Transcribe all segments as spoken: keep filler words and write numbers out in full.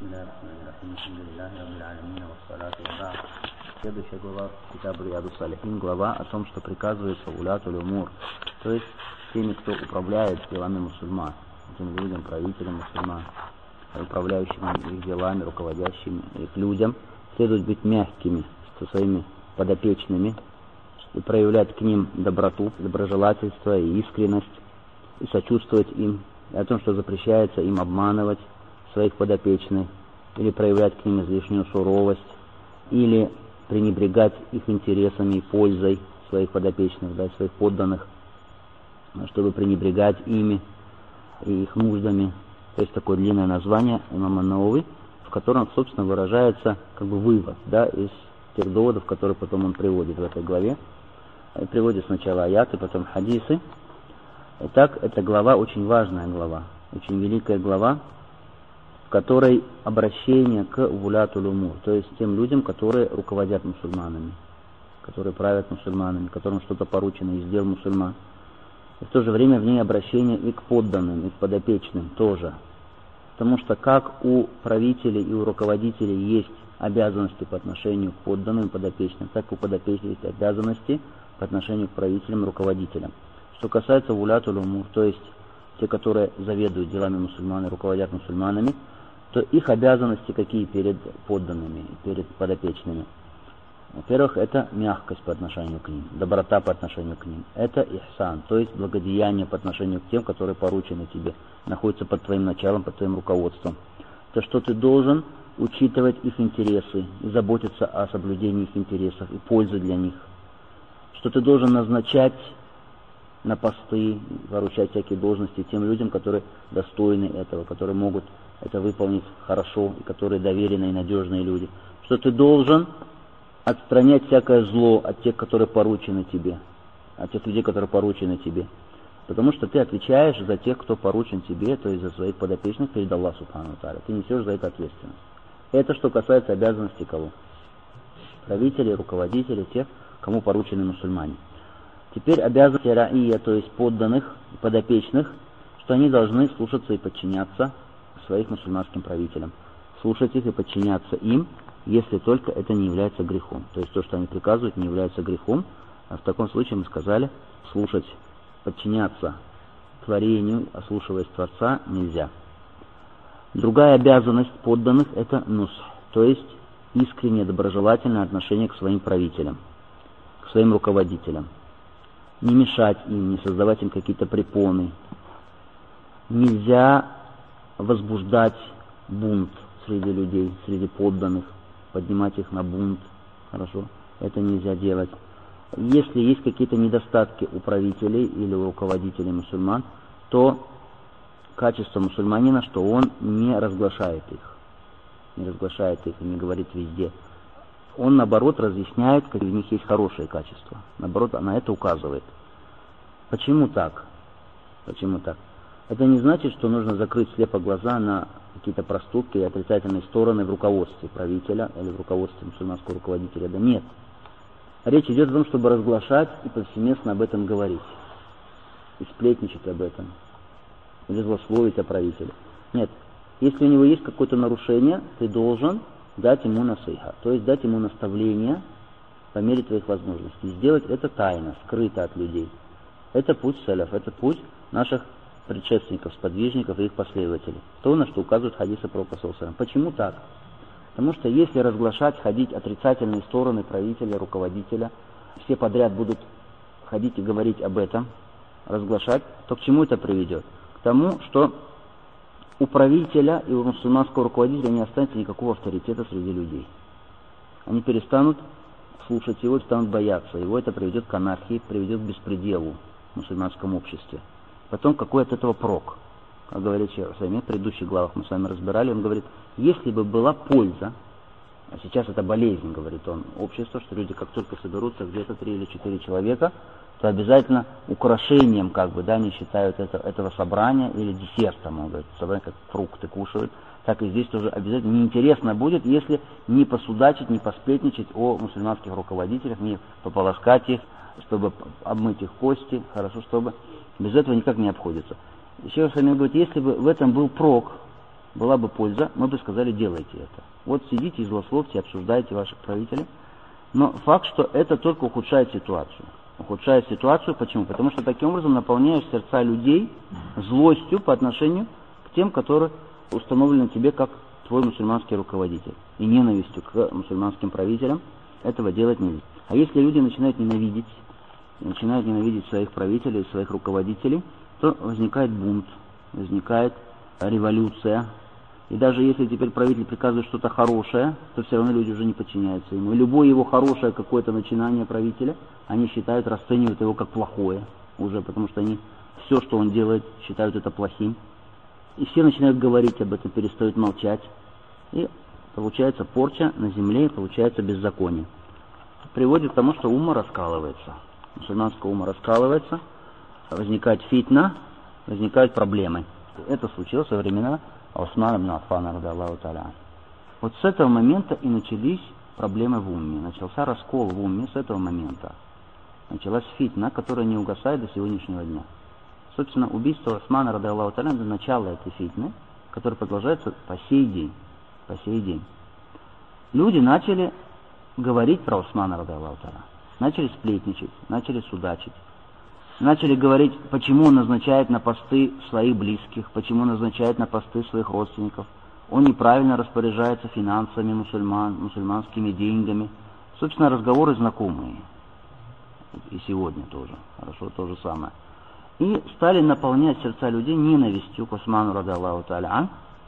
Следующая глава Китаб Рияду Салихин, глава о том, что приказывается улятуль умур, то есть теми, кто управляет делами мусульман, этим людям, правителям мусульман, управляющими их делами, руководящими их людям, следует быть мягкими со своими подопечными и проявлять к ним доброту, доброжелательство и искренность, и сочувствовать им, и о том, что запрещается им обманывать своих подопечных, или проявлять к ним излишнюю суровость, или пренебрегать их интересами и пользой своих подопечных, да, своих подданных, чтобы пренебрегать ими и их нуждами. То есть такое длинное название имама Науви, в котором, собственно, выражается как бы вывод, да, из тех доводов, которые потом он приводит в этой главе. И приводит сначала аяты, потом хадисы. Итак, эта глава очень важная глава, очень великая глава, в которой обращение к вулятуль умур, то есть тем людям, которые руководят мусульманами, которые правят мусульманами, которым что-то поручено из дел мусульман. И в то же время в ней обращение и к подданным, и к подопечным тоже. Потому что как у правителей и у руководителей есть обязанности по отношению к подданным и подопечным, так и у подопечных есть обязанности по отношению к правителям и руководителям. Что касается вулятуль умур, то есть те, которые заведуют делами мусульман и руководят мусульманами, то их обязанности какие перед подданными, перед подопечными? Во-первых, это мягкость по отношению к ним, доброта по отношению к ним. Это ихсан, то есть благодеяние по отношению к тем, которые поручены тебе, находятся под твоим началом, под твоим руководством. То, что ты должен учитывать их интересы и заботиться о соблюдении их интересов и пользы для них. Что ты должен назначать на посты, поручать всякие должности тем людям, которые достойны этого, которые могут это выполнить хорошо, и которые доверенные и надежные люди. Что ты должен отстранять всякое зло от тех, которые поручены тебе, от тех людей, которые поручены тебе. Потому что ты отвечаешь за тех, кто поручен тебе, то есть за своих подопечных перед Аллахом Субхану ва Тааля. Ты несешь за это ответственность. Это что касается обязанностей кого? Правителей, руководителей, тех, кому поручены мусульмане. Теперь обязанности раия, то есть подданных, подопечных, что они должны слушаться и подчиняться своих мусульманским правителям. Слушать их и подчиняться им, если только это не является грехом. То есть то, что они приказывают, не является грехом. А в таком случае мы сказали, слушать, подчиняться творению, ослушиваясь Творца, нельзя. Другая обязанность подданных – это нус, то есть искреннее доброжелательное отношение к своим правителям, к своим руководителям. Не мешать им, не создавать им какие-то препоны. Нельзя возбуждать бунт среди людей, среди подданных, поднимать их на бунт. Хорошо? Это нельзя делать. Если есть какие-то недостатки у правителей или у руководителей мусульман, то качество мусульманина, что он не разглашает их. Не разглашает их и не говорит везде. Он, наоборот, разъясняет, какие в них есть хорошие качества. Наоборот, на это указывает. Почему так? Почему так? Это не значит, что нужно закрыть слепо глаза на какие-то проступки и отрицательные стороны в руководстве правителя или в руководстве мусульманского руководителя. Да нет. Речь идет о том, чтобы разглашать и повсеместно об этом говорить. И сплетничать об этом. Или злословить о правителе. Нет. Если у него есть какое-то нарушение, ты должен дать ему насыха, то есть дать ему наставление по мере твоих возможностей. Сделать это тайно, скрыто от людей. Это путь саляф, это путь наших предшественников, сподвижников и их последователей. То, на что указывают хадисы пророка саллаллаху алейхи ва саллям. Почему так? Потому что если разглашать, ходить отрицательные стороны правителя, руководителя, все подряд будут ходить и говорить об этом, разглашать, то к чему это приведет? К тому, что у правителя и у мусульманского руководителя не останется никакого авторитета среди людей. Они перестанут слушать его, перестанут бояться. Его это приведет к анархии, приведет к беспределу в мусульманском обществе. Потом какой от этого прок? Как говорит Шейх Усаймин, в предыдущих главах мы с вами разбирали, он говорит, если бы была польза, а сейчас это болезнь, говорит он, общество, что люди как только соберутся где-то три или четыре человека, то обязательно украшением, как бы, да, не считают это, этого собрания или десертом, он говорит, собрание как фрукты кушают, так и здесь тоже обязательно неинтересно будет, если не посудачить, не посплетничать о мусульманских руководителях, не пополоскать их, чтобы обмыть их кости, хорошо, чтобы без этого никак не обходится. Еще раз говорит, если бы в этом был прок, была бы польза, мы бы сказали, делайте это. Вот сидите и злословьте, обсуждайте ваших правителей. Но факт, что это только ухудшает ситуацию. Ухудшает ситуацию, почему? Потому что таким образом наполняешь сердца людей злостью по отношению к тем, которые установлены тебе как твой мусульманский руководитель. И ненавистью к мусульманским правителям этого делать нельзя. А если люди начинают ненавидеть, начинают ненавидеть своих правителей, своих руководителей, то возникает бунт, возникает революция. И даже если теперь правитель приказывает что-то хорошее, то все равно люди уже не подчиняются ему. И любое его хорошее какое-то начинание правителя, они считают, расценивают его как плохое уже, потому что они все, что он делает, считают это плохим. И все начинают говорить об этом, перестают молчать. И получается порча на земле, получается беззаконие. Приводит к тому, что умма раскалывается. Мусульманская умма раскалывается, возникает фитна, возникают проблемы. Это случилось во времена Усмана ибн Аффана, ради Аллаху та'аля. Вот с этого момента и начались проблемы в умме. Начался раскол в умме с этого момента. Началась фитна, которая не угасает до сегодняшнего дня. Собственно, убийство Усмана, ради Аллаху та'аля, это начало этой фитны, которая продолжается по сей день. По сей день. Люди начали говорить про Усмана, ради Аллаху та'аля. Начали сплетничать, начали судачить. Начали говорить, почему он назначает на посты своих близких, почему назначает на посты своих родственников. Он неправильно распоряжается финансами мусульман, мусульманскими деньгами. Собственно, разговоры знакомые. И сегодня тоже. Хорошо, то же самое. И стали наполнять сердца людей ненавистью к Усману, ради Аллаху та'аля,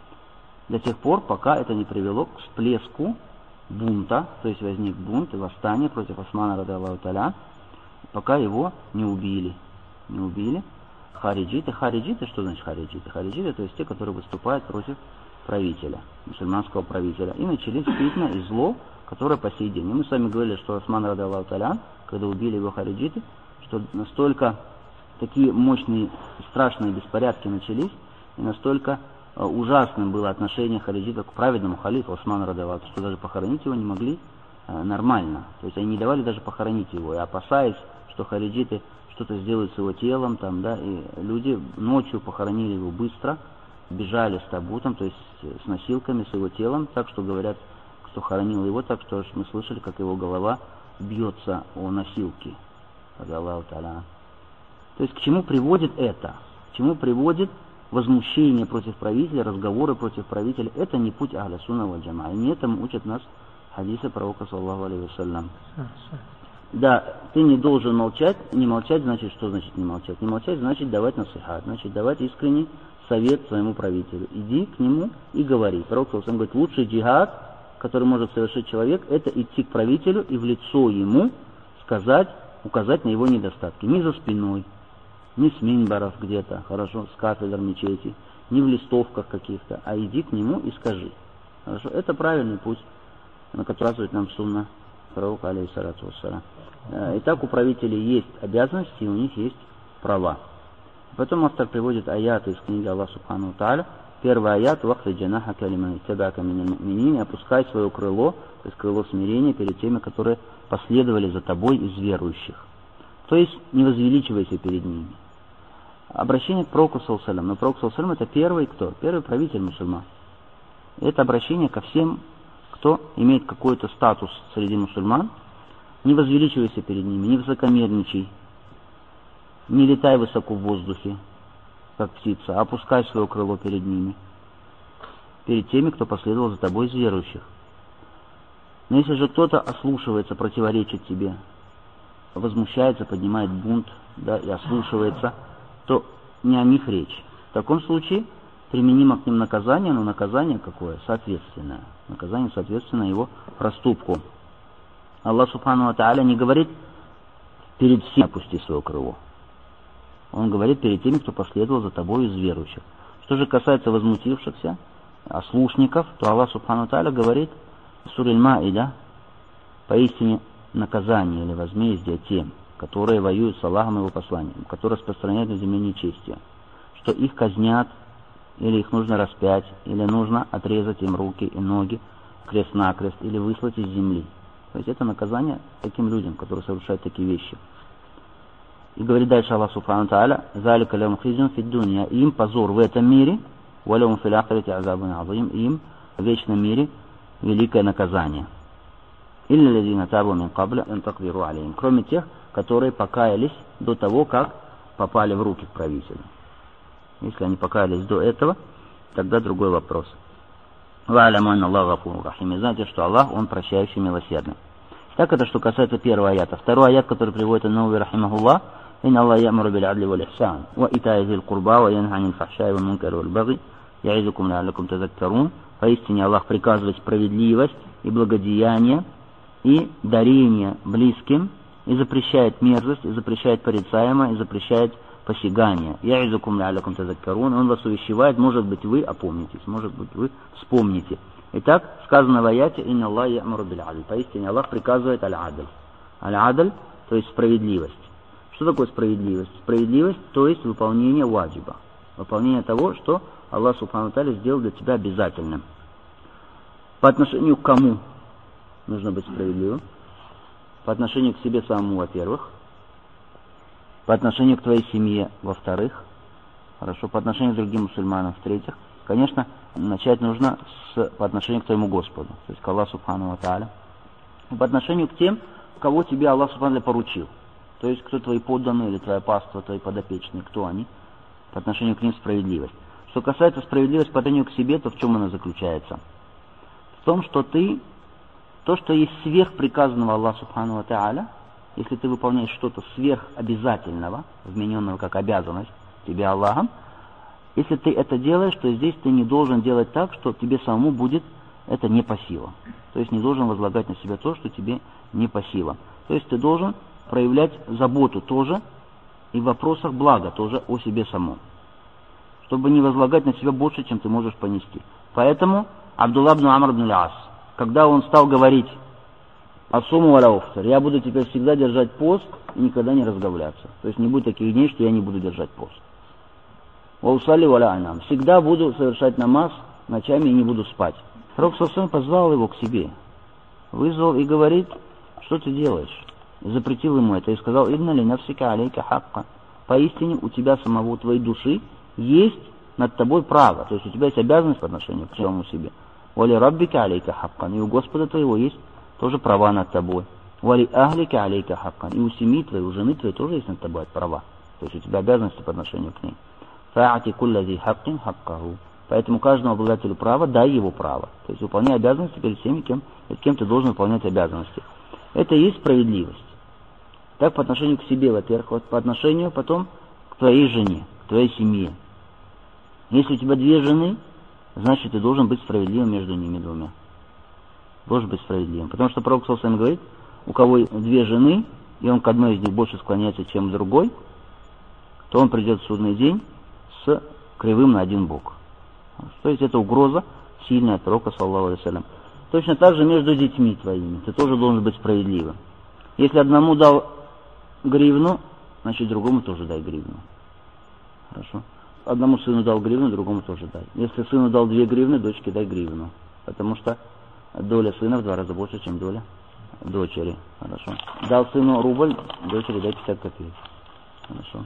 до тех пор, пока это не привело к всплеску бунта, то есть возник бунт и восстание против Усмана, ради Аллаху та'аля, пока его не убили. Не убили. Хариджиты. Хариджиты, что значит хариджиты? Хариджиты, то есть те, которые выступают против правителя, мусульманского правителя. И начались фитна и зло, которое по сей день. И мы с вами говорили, что Усман, ради Аллаху та'аля, когда убили его хариджиты, что настолько такие мощные, страшные беспорядки начались, и настолько э, ужасным было отношение хариджитов к праведному халифу Усману, ради Аллаху та'аля, что даже похоронить его не могли нормально. То есть они не давали даже похоронить его. И опасаясь, что хариджиты что-то сделают с его телом, там, да, и люди ночью похоронили его быстро, бежали с табутом, то есть с носилками, с его телом, так что говорят, кто хоронил его, так что мы слышали, как его голова бьется о носилки. То есть к чему приводит это? К чему приводит возмущение против правителя, разговоры против правителя? Это не путь ахля сунна валь джамаа. И не этому учат нас хадисы пророка, саллаллаху алейхи вассалям. Да, ты не должен молчать. Не молчать значит, что значит не молчать? Не молчать значит давать насихат, значит давать искренний совет своему правителю. Иди к нему и говори. Пророк саллаллаху алейхи вассалям говорит, лучший джихад, который может совершить человек, это идти к правителю и в лицо ему сказать, указать на его недостатки. Не за спиной, не с минбаров где-то, хорошо, с кафедр мечети, не в листовках каких-то, а иди к нему и скажи. Хорошо, это правильный путь, на который указывает нам сунна пророка, алейхиссалату вассалям. Итак, у правителей есть обязанности, и у них есть права. Потом автор приводит аяты из книги Аллаха субхану тааля. Первый аят: «Вахфи джанаха лиман иттаба'ака миналь му'минин», опускай свое крыло, то есть крыло смирения перед теми, которые последовали за тобой из верующих. То есть не возвеличивайся перед ними. Обращение к пророку саллаллаху алейхи вассалям. Но пророк саллаллаху алейхи вассалям это первый кто? Первый правитель мусульман. Это обращение ко всем, кто имеет какой-то статус среди мусульман. Не возвеличивайся перед ними, не высокомерничай, не летай высоко в воздухе, как птица, а опускай свое крыло перед ними, перед теми, кто последовал за тобой из верующих. Но если же кто-то ослушивается, противоречит тебе, возмущается, поднимает бунт, да, и ослушивается, то не о них речь. В таком случае применимо к ним наказание, но наказание какое? Соответственное. Наказание соответственно его проступку. Аллах субхану ва тааля не говорит перед всем опусти свое крыло. Он говорит перед теми, кто последовал за тобой из верующих. Что же касается возмутившихся, ослушников, то Аллах субхану ва тааля говорит в суре Аль-Маида: поистине наказание или возмездие тем, которые воюют с Аллахом и его посланием, которые распространяют на земле нечестие, что их казнят, или их нужно распять, или нужно отрезать им руки и ноги крест-накрест, или выслать из земли. То есть это наказание таким людям, которые совершают такие вещи. И говорит дальше Аллах субхану тааля: «Залика лям хизюн фид дунья», им позор в этом мире, «Валявум фил ахирати азабун азим», им в вечном мире великое наказание. «Илля лазина табу мин кабля ан такдиру алейхим», кроме тех, которые покаялись до того, как попали в руки к правителю. Если они покаялись до этого, тогда другой вопрос. «Ва'аляму анна Аллаха гафурун рахим», и знаете, что Аллах, Он прощающий, милосердный. Так это что касается первого аята. Второй аят, который приводит Ан-Навави рахимахуллах: «Инна Аллах ямуру биль адли валь ихсан, ва итаи зил курба, ва янха анил фахшай валь мункар валь баги, я'изукум ла'аллакум тазаккарун». Поистине Аллах приказывает справедливость и благодеяние и дарение близким, и запрещает мерзость, и запрещает порицаемое, и запрещает посягание. «Я'изукум ла'аллакум тазаккарун». Он вас увещевает, может быть, вы опомнитесь, может быть, вы вспомните. Итак, сказано в аяте: «Инна Аллах ямуру биль адл». Поистине Аллах приказывает аль-адль. Аль-адль, то есть справедливость. Что такое справедливость? Справедливость, то есть выполнение ваджиба. Выполнение того, что Аллах субхану ва тааля сделал для тебя обязательным. По отношению к кому нужно быть справедливым? По отношению к себе самому, во-первых. По отношению к твоей семье, во-вторых. Хорошо, по отношению к другим мусульманам, в-третьих. Конечно, начать нужно с, по отношению к твоему Господу, то есть к Аллаху субхану ва тааля. По отношению к тем, кого тебе Аллах субхану ва тааля поручил. То есть кто твои подданные или твоя паства, твои подопечные, кто они. По отношению к ним справедливость. Что касается справедливости по отношению к себе, то в чем она заключается? В том, что ты, то, что есть сверх приказанного Аллаху субхану ва тааля, если ты выполняешь что-то сверхобязательного, вмененного как обязанность тебе Аллахом, если ты это делаешь, то здесь ты не должен делать так, что тебе самому будет это не по силам. То есть не должен возлагать на себя то, что тебе не по силам. То есть ты должен проявлять заботу тоже и в вопросах блага тоже о себе самом, чтобы не возлагать на себя больше, чем ты можешь понести. Поэтому Абдулла ибн Амр ибн аль-Ас, когда он стал говорить «Асуму валя уфтар», я буду теперь всегда держать пост и никогда не разговляться. То есть не будет таких дней, что я не буду держать пост. «Ваусали валя анам», всегда буду совершать намаз ночами и не буду спать. Пророк саллаллаху алейхи ва саллям позвал его к себе, вызвал и говорит: что ты делаешь? И запретил ему это и сказал: «Инна ли нафсика алейка хакка», поистине у тебя самого, у твоей души есть над тобой право, то есть у тебя есть обязанность по отношению к самому себе. «Вали раббика алейка хаккан», и у Господа твоего есть тоже права над тобой. «Вали ахлика алейка хаккан», и у семьи твоей, у жены твоей тоже есть над тобой права, то есть у тебя обязанности по отношению к ней. «Фа'ати кулля зи хаккин хаккаху», поэтому каждому обладателю права дай его право, то есть выполняй обязанности перед всеми, кем, перед кем ты должен выполнять обязанности. Это и есть справедливость. Так по отношению к себе, во-первых, вот по отношению потом к твоей жене, к твоей семье. Если у тебя две жены, значит ты должен быть справедливым между ними двумя. Должен быть справедливым. Потому что пророк саллаллаху алейхи ва саллям говорит: у кого две жены, и он к одной из них больше склоняется, чем к другой, то он придет в судный день с кривым на один бок. То есть это угроза сильная от пророка саллаллаху алейхи ва саллям. Точно так же между детьми твоими. Ты тоже должен быть справедливым. Если одному дал гривну, значит другому тоже дай гривну. Хорошо? Одному сыну дал гривну, другому тоже дай. Если сыну дал две гривны, дочке дай гривну. Потому что доля сына в два раза больше, чем доля дочери. Хорошо? Дал сыну рубль, дочери дай пятьдесят копеек. Хорошо?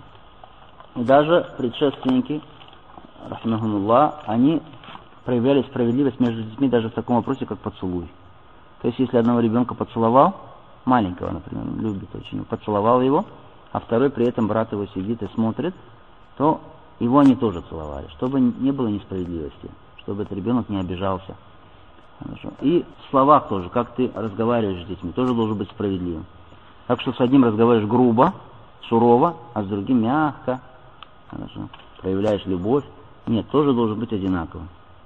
И даже предшественники, рахмахумуллах, они проявляли справедливость между детьми даже в таком вопросе, как поцелуй. То есть, если одного ребенка поцеловал, маленького, например, любит очень, поцеловал его, а второй при этом брат его сидит и смотрит, то его они тоже целовали, чтобы не было несправедливости, чтобы этот ребенок не обижался. Хорошо. И в словах тоже, как ты разговариваешь с детьми, тоже должен быть справедливым. Так что с одним разговариваешь грубо, сурово, а с другим мягко, хорошо, проявляешь любовь. Нет, тоже должен быть одинаковым.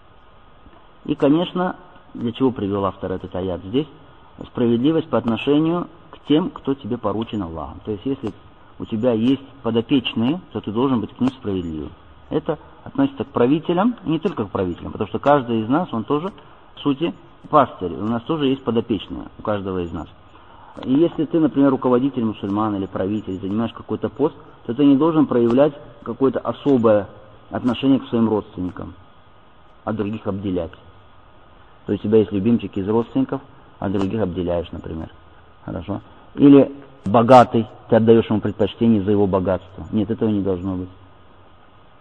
И, конечно, для чего привел автор этот аят здесь? Справедливость по отношению к тем, кто тебе поручен Аллахом. То есть, если у тебя есть подопечные, то ты должен быть к ним справедливым. Это относится к правителям, и не только к правителям, потому что каждый из нас, он тоже, в сути, пастырь. У нас тоже есть подопечные, у каждого из нас. И если ты, например, руководитель мусульман или правитель, занимаешь какой-то пост, то ты не должен проявлять какое-то особое отношение к своим родственникам, а других обделять. То есть у тебя есть любимчики из родственников, а других обделяешь, например. Хорошо? Или богатый, ты отдаешь ему предпочтение за его богатство. Нет, этого не должно быть.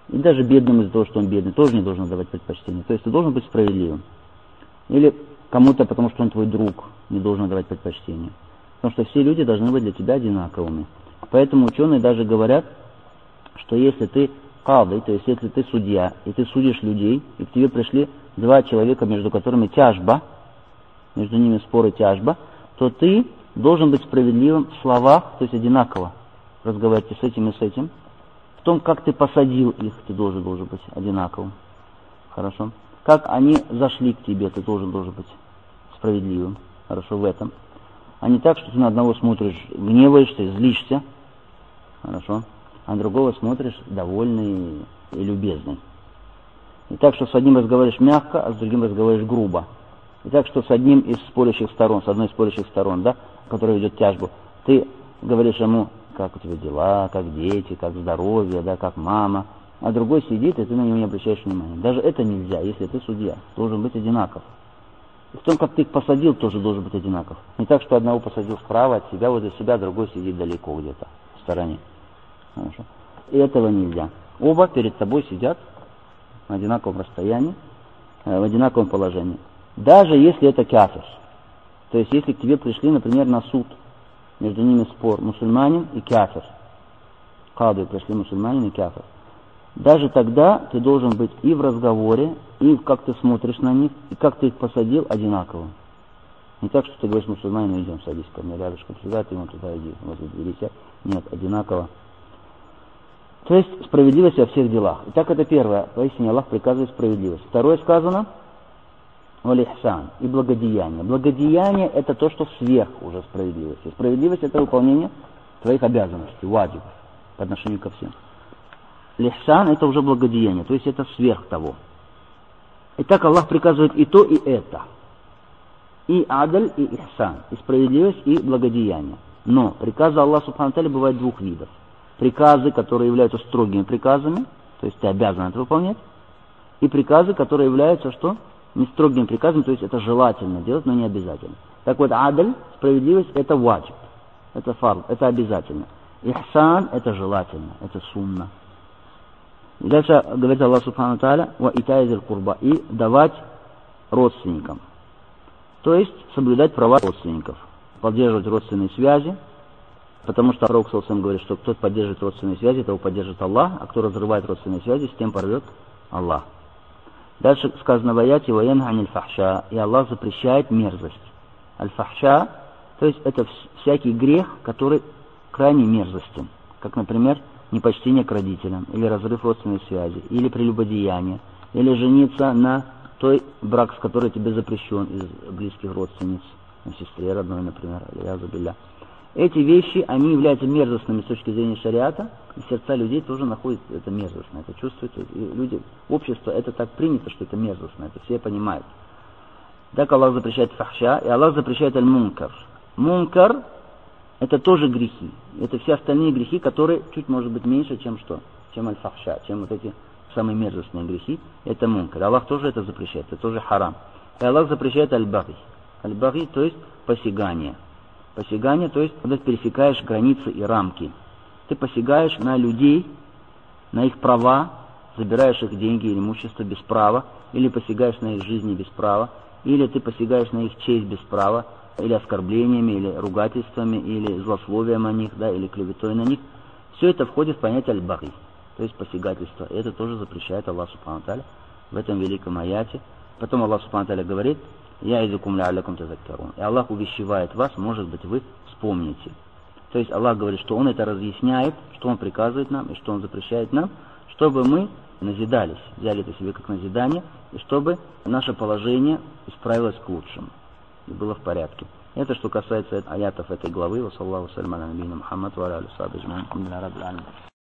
И даже бедным из-за того, что он бедный, тоже не должен давать предпочтение. То есть ты должен быть справедливым. Или кому-то, потому что он твой друг, не должен давать предпочтение. Потому что все люди должны быть для тебя одинаковыми. Поэтому ученые даже говорят, что если ты кады, то есть если ты судья, и ты судишь людей, и к тебе пришли два человека, между которыми тяжба, между ними спор и тяжба, то ты должен быть справедливым в словах, то есть одинаково разговаривать с этим и с этим. В том, как ты посадил их, ты должен, должен быть одинаковым. Хорошо? Как они зашли к тебе, ты должен, должен быть справедливым. Хорошо, в этом. А не так, что ты на одного смотришь, гневаешься, злишься. Хорошо? А на другого смотришь довольный и любезный. И так, что с одним разговариваешь мягко, а с другим разговариваешь грубо. И так, что с одним из спорящих сторон, с одной из спорящих сторон, да, который ведет тяжбу, ты говоришь ему, как у тебя дела, как дети, как здоровье, да, как мама, а другой сидит, и ты на него не обращаешь внимания. Даже это нельзя, если ты судья. Должен быть одинаков. И в том, как ты их посадил, тоже должен быть одинаков. Не так, что одного посадил справа от себя, возле себя, другой сидит далеко где-то, в стороне. Хорошо. И этого нельзя. Оба перед тобой сидят на одинаковом расстоянии, в одинаковом положении. Даже если это кафир. То есть, если к тебе пришли, например, на суд, между ними спор, мусульманин и кафир. Кады пришли мусульманин и кафир. Даже тогда ты должен быть и в разговоре, и как ты смотришь на них, и как ты их посадил, одинаковым. Не так, что ты говоришь мусульманину, идем, садись ко мне рядышком сюда, ты ему туда иди, возле двери сядь. Нет, одинаково. То есть справедливость во всех делах. Итак, это первое. Поистине Аллах приказывает справедливость. Второе сказано валихсан и благодеяние. Благодеяние это то, что сверх уже справедливости. Справедливость это выполнение твоих обязанностей, ваджибов по отношению ко всем. Лихсан это уже благодеяние, то есть это сверх того. Итак, Аллах приказывает и то, и это. И адаль, и ихсан, и справедливость, и благодеяние. Но приказы Аллаха субхану ва тааля бывают двух видов. Приказы, которые являются строгими приказами, то есть ты обязан это выполнять, и приказы, которые являются что? Не строгими приказами, то есть это желательно делать, но не обязательно. Так вот, адаль, справедливость, это ваджиб, это фард, это обязательно. Ихсан, это желательно, это сунна. И дальше говорит Аллах субхану ва тааля, ва итайзил курба, и давать родственникам. То есть соблюдать права родственников, поддерживать родственные связи, потому что Пророк саллаллаху алейхи ва саллям говорит, что кто поддерживает родственные связи, того поддержит Аллах, а кто разрывает родственные связи, с тем порвет Аллах. Дальше сказано в аяте «Ваянха аниль фахша», и Аллах запрещает мерзость. Аль-фахша, то есть это всякий грех, который крайне мерзостен, как, например, непочтение к родителям, или разрыв родственной связи, или прелюбодеяние, или жениться на той, брак с которой тебе запрещен из близких родственниц, на сестре родной, например, аль-язу-билля. Эти вещи, они являются мерзостными с точки зрения шариата, и сердца людей тоже находят это мерзостно, это чувствуют, и люди, общество, это так принято, что это мерзостно, это все понимают. Так Аллах запрещает фахша, и Аллах запрещает аль-мункар. Мункар – это тоже грехи, это все остальные грехи, которые чуть, может быть, меньше, чем что? Чем аль-фахша, чем вот эти самые мерзостные грехи, это мункар. Аллах тоже это запрещает, это тоже харам. И Аллах запрещает аль-баги. Аль-баги, то есть посягание. Посягание, то есть, когда ты пересекаешь границы и рамки. Ты посягаешь на людей, на их права, забираешь их деньги или имущество без права, или посягаешь на их жизни без права, или ты посягаешь на их честь без права, или оскорблениями, или ругательствами, или злословием о них, да, или клеветой на них. Все это входит в понятие аль-баги, то есть посягательство. И это тоже запрещает Аллах субхану ва тааля в этом великом аяте. Потом Аллах субхану ва тааля говорит: «Я изукум ля'аллякум тазаккарун». И Аллах увещевает вас, может быть, вы вспомните. То есть Аллах говорит, что Он это разъясняет, что Он приказывает нам и что Он запрещает нам, чтобы мы назидались, взяли это себе как назидание, и чтобы наше положение исправилось к лучшему и было в порядке. Это что касается аятов этой главы. Ва саллаллаху аля набийина Мухаммад ва аля алихи ва сахбихи аджмаин.